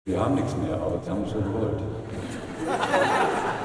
Wir haben nichts mehr, aber sie haben es so gewollt.